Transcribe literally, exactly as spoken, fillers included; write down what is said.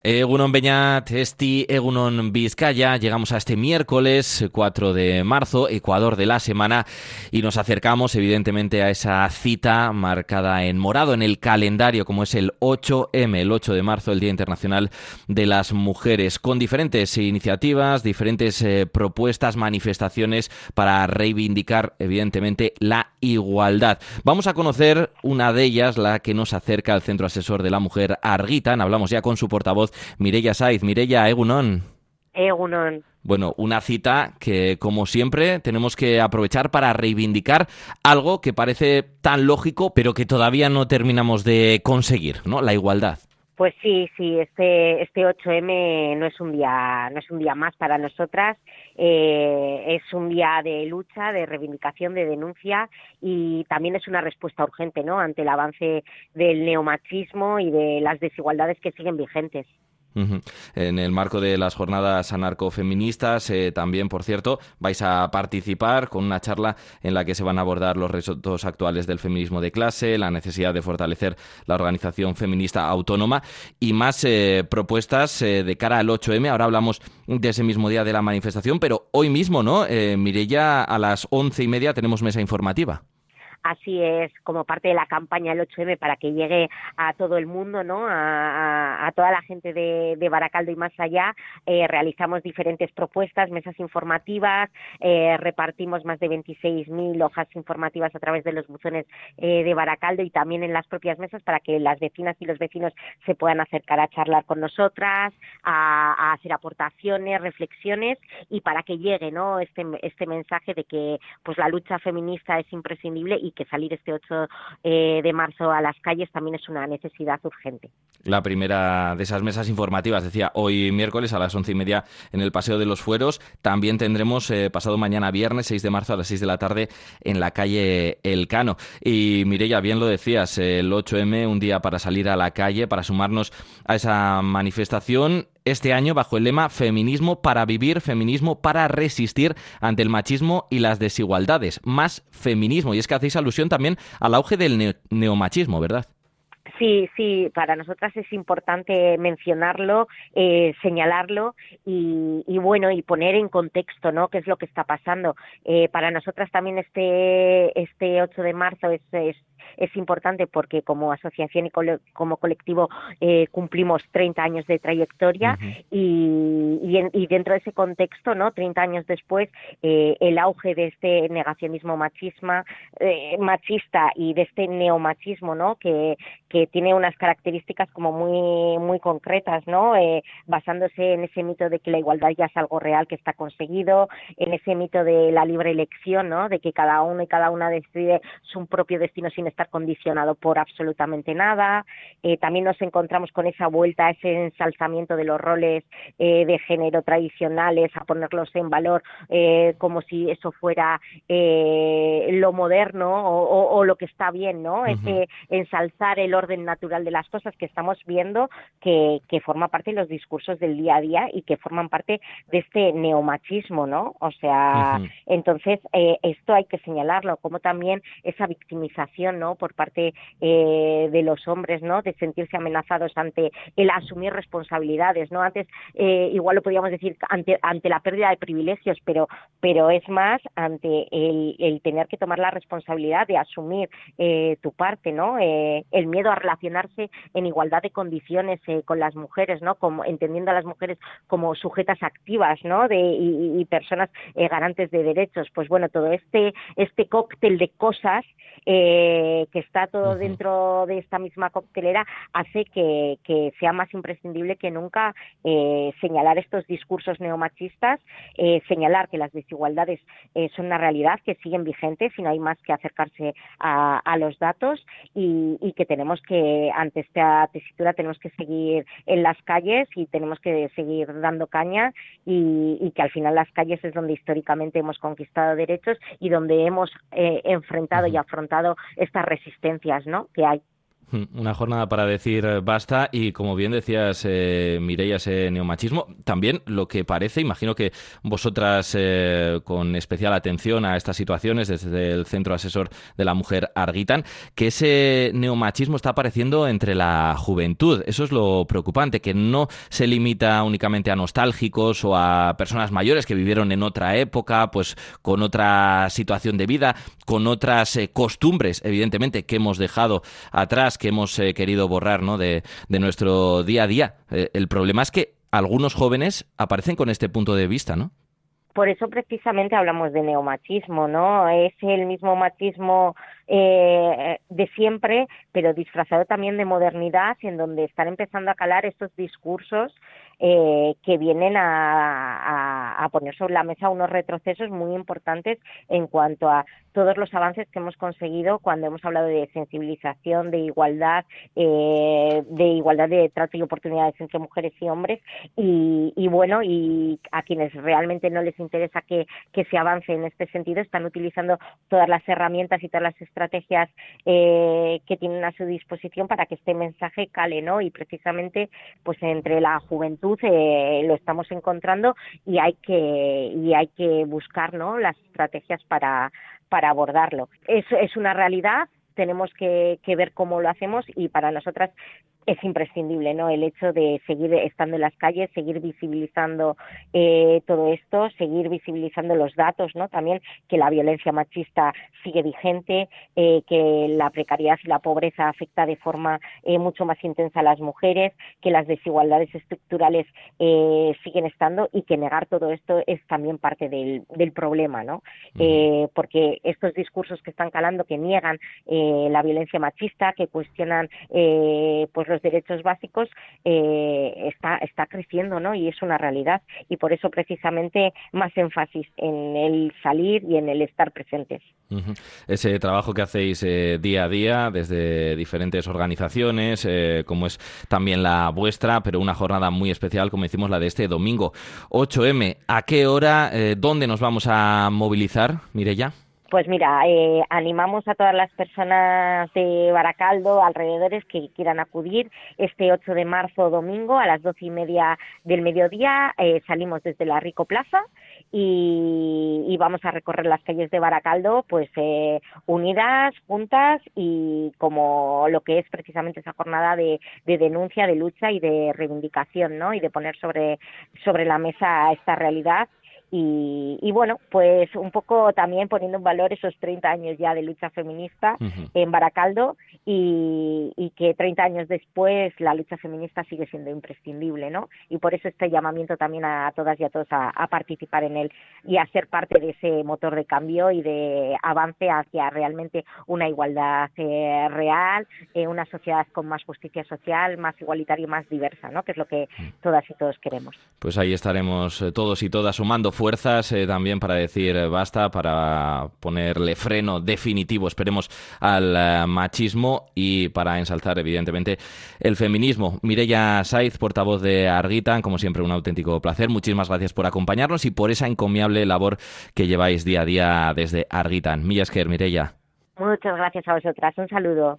Egunon Beñat, Esti, Egunon Vizcaya. Llegamos a este miércoles cuatro de marzo, Ecuador de la semana, y nos acercamos evidentemente a esa cita marcada en morado en el calendario, como es el ocho eme, el ocho de marzo, el Día Internacional de las Mujeres, con diferentes iniciativas, diferentes eh, propuestas, manifestaciones para reivindicar evidentemente la igualdad. Vamos a conocer una de ellas, la que nos acerca al Centro Asesor de la Mujer Argitan. Hablamos ya con su portavoz, Mireia Saiz. Mireia, egunon. Egunon. Bueno, una cita que, como siempre, tenemos que aprovechar para reivindicar algo que parece tan lógico, pero que todavía no terminamos de conseguir, ¿no? La igualdad. Pues sí, sí, este este ocho eme no es un día no es un día más para nosotras, eh, es un día de lucha, de reivindicación, de denuncia, y también es una respuesta urgente, ¿no?, ante el avance del neomachismo y de las desigualdades que siguen vigentes. Uh-huh. En el marco de las jornadas anarcofeministas, eh, también, por cierto, vais a participar con una charla en la que se van a abordar los retos actuales del feminismo de clase, la necesidad de fortalecer la organización feminista autónoma y más eh, propuestas eh, de cara al ocho eme. Ahora hablamos de ese mismo día de la manifestación, pero hoy mismo, ¿no? Eh, Mireia, a las once y media tenemos mesa informativa. Así es, como parte de la campaña del ocho eme para que llegue a todo el mundo, ¿no?, a, a, a toda la gente de, de Baracaldo y más allá, eh, realizamos diferentes propuestas, mesas informativas, eh, repartimos más de veintiséis mil hojas informativas a través de los buzones eh, de Baracaldo y también en las propias mesas para que las vecinas y los vecinos se puedan acercar a charlar con nosotras, a, a hacer aportaciones, reflexiones, y para que llegue, ¿no?, este, este mensaje de que pues la lucha feminista es imprescindible y que salir este ocho de marzo a las calles también es una necesidad urgente. La primera de esas mesas informativas, decía, hoy miércoles a las once y media en el Paseo de los Fueros. También tendremos eh, pasado mañana viernes, seis de marzo, a las seis de la tarde en la calle Elcano. Y Mireia, bien lo decías, el ocho eme, un día para salir a la calle, para sumarnos a esa manifestación. Este año bajo el lema Feminismo para vivir, feminismo para resistir ante el machismo y las desigualdades. Más feminismo. Y es que hacéis alusión también al auge del ne- neomachismo, ¿verdad? Sí, sí, para nosotras es importante mencionarlo, eh, señalarlo y, y bueno, y poner en contexto, ¿no?, qué es lo que está pasando. Eh, para nosotras también este este ocho de marzo es, es es importante porque como asociación y cole, como colectivo eh, cumplimos treinta años de trayectoria Uh-huh. y, y, en, y dentro de ese contexto, ¿no?, treinta años después, eh, el auge de este negacionismo machisma, eh, machista y de este neomachismo, ¿no?, que, que tiene unas características como muy, muy concretas, ¿no?, eh, basándose en ese mito de que la igualdad ya es algo real que está conseguido, en ese mito de la libre elección, ¿no?, de que cada uno y cada una decide su propio destino sin estar condicionado por absolutamente nada. Eh, también nos encontramos con esa vuelta, ese ensalzamiento de los roles eh, de género tradicionales, a ponerlos en valor eh, como si eso fuera eh, lo moderno o, o, o lo que está bien, ¿no? Uh-huh. Ese ensalzar el orden natural de las cosas que estamos viendo que, que forma parte de los discursos del día a día y que forman parte de este neomachismo, ¿no? O sea, Uh-huh. entonces eh, esto hay que señalarlo, como también esa victimización, ¿no?, por parte eh, de los hombres, ¿no?, de sentirse amenazados ante el asumir responsabilidades, ¿no? Antes eh, igual lo podríamos decir ante, ante la pérdida de privilegios, pero, pero es más ante el, el tener que tomar la responsabilidad de asumir eh, tu parte, ¿no? Eh, el miedo a relacionarse en igualdad de condiciones eh, con las mujeres, ¿no?, como entendiendo a las mujeres como sujetas activas, ¿no?, de, y, y personas eh, garantes de derechos. Pues bueno, todo este, este cóctel de cosas eh, que está todo Uh-huh. dentro de esta misma coctelera hace que, que sea más imprescindible que nunca eh, señalar estos discursos neomachistas, eh, señalar que las desigualdades eh, son una realidad que siguen vigentes y no hay más que acercarse a, a los datos y, y que tenemos que, ante esta tesitura, tenemos que seguir en las calles y tenemos que seguir dando caña y, y que al final las calles es donde históricamente hemos conquistado derechos y donde hemos eh, enfrentado Uh-huh. y afrontado estas resistencias, ¿no?, que hay. Una jornada para decir basta y, como bien decías, eh, Mireia, ese neomachismo, también lo que parece, imagino que vosotras eh, con especial atención a estas situaciones desde el Centro Asesor de la Mujer Argitan, que ese neomachismo está apareciendo entre la juventud. Eso es lo preocupante, que no se limita únicamente a nostálgicos o a personas mayores que vivieron en otra época, pues con otra situación de vida, con otras eh, costumbres, evidentemente, que hemos dejado atrás, que hemos eh, querido borrar, ¿no?, de, de nuestro día a día. Eh, el problema es que algunos jóvenes aparecen con este punto de vista, ¿no? Por eso precisamente hablamos de neomachismo, ¿no? Es el mismo machismo eh, de siempre, pero disfrazado también de modernidad, en donde están empezando a calar estos discursos eh, que vienen a, a, a poner sobre la mesa unos retrocesos muy importantes en cuanto a todos los avances que hemos conseguido cuando hemos hablado de sensibilización, de igualdad, eh, de igualdad de trato y oportunidades entre mujeres y hombres, y, y bueno, y a quienes realmente no les interesa que, que se avance en este sentido, están utilizando todas las herramientas y todas las estrategias eh, que tienen a su disposición para que este mensaje cale, ¿no? Y precisamente, pues entre la juventud eh, lo estamos encontrando y hay que y hay que buscar, ¿no?, las estrategias para para abordarlo. Es, es una realidad, tenemos que, que ver cómo lo hacemos, y para nosotras es imprescindible, ¿no?, el hecho de seguir estando en las calles, seguir visibilizando eh, todo esto, seguir visibilizando los datos, ¿no?, también que la violencia machista sigue vigente, eh, que la precariedad y la pobreza afecta de forma eh, mucho más intensa a las mujeres, que las desigualdades estructurales eh, siguen estando, y que negar todo esto es también parte del, del problema, ¿no? Uh-huh. Eh, porque estos discursos que están calando, que niegan eh, la violencia machista, que cuestionan eh, pues los derechos básicos, eh, está está creciendo, ¿no? Y es una realidad, y por eso precisamente más énfasis en el salir y en el estar presentes. Uh-huh. Ese trabajo que hacéis eh, día a día desde diferentes organizaciones, eh, como es también la vuestra, pero una jornada muy especial, como decimos, la de este domingo ocho eme. ¿A qué hora, eh, dónde nos vamos a movilizar, Mireia? Pues mira, eh, animamos a todas las personas de Baracaldo, alrededores, que quieran acudir este ocho de marzo, domingo, a las doce y media del mediodía. Eh, salimos desde la Rico Plaza y, y vamos a recorrer las calles de Baracaldo, pues eh, unidas, juntas, y como lo que es precisamente esa jornada de, de denuncia, de lucha y de reivindicación, ¿no?, y de poner sobre, sobre la mesa esta realidad. Y, y bueno, pues un poco también poniendo en valor esos treinta años ya de lucha feminista uh-huh. en Baracaldo, y, y que treinta años después la lucha feminista sigue siendo imprescindible, ¿no? Y por eso este llamamiento también a todas y a todos a, a participar en él y a ser parte de ese motor de cambio y de avance hacia realmente una igualdad eh, real, eh, una sociedad con más justicia social, más igualitaria y más diversa, ¿no?, que es lo que todas y todos queremos. Pues ahí estaremos eh, todos y todas sumando fuerzas eh, también para decir eh, basta, para ponerle freno definitivo, esperemos, al eh, machismo, y para ensalzar evidentemente el feminismo. Mireia Saiz, portavoz de Argitan, como siempre un auténtico placer, muchísimas gracias por acompañarnos y por esa encomiable labor que lleváis día a día desde Argitan. Mila esker, Mireia. Muchas gracias a vosotras, un saludo.